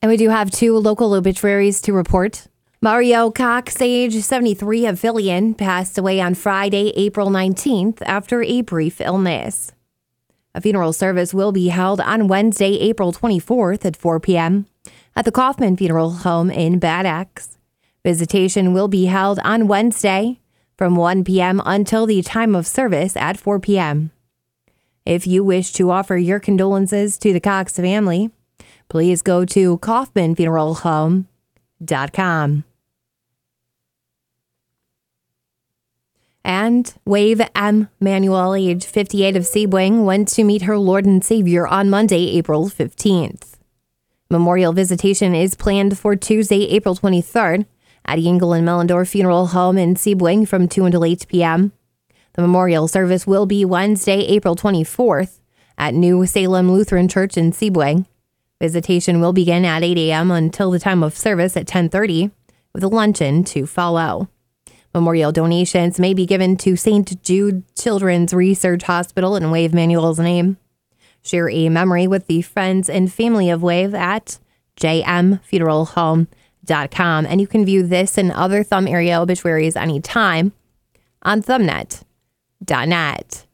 And we do have 2 local obituaries to report. Mario Cox, age 73 of Fillion, passed away on Friday, April 19th after a brief illness. A funeral service will be held on Wednesday, April 24th at 4 p.m. at the Kaufman Funeral Home in Bad Axe. Visitation will be held on Wednesday from 1 p.m. until the time of service at 4 p.m. If you wish to offer your condolences to the Cox family, please go to kaufmanfuneralhome.com. And Wave M. Manuel, age 58 of Sebring, went to meet her Lord and Savior on Monday, April 15th. Memorial visitation is planned for Tuesday, April 23rd at Yingle and Mellendorf Funeral Home in Sebring from 2 until 8 p.m. The memorial service will be Wednesday, April 24th at New Salem Lutheran Church in Sebring. Visitation will begin at 8 a.m. until the time of service at 10:30, with a luncheon to follow. Memorial donations may be given to St. Jude Children's Research Hospital in Wave Manuel's name. Share a memory with the friends and family of Wave at jmfuneralhome.com. And you can view this and other Thumb area obituaries anytime on thumbnet.net.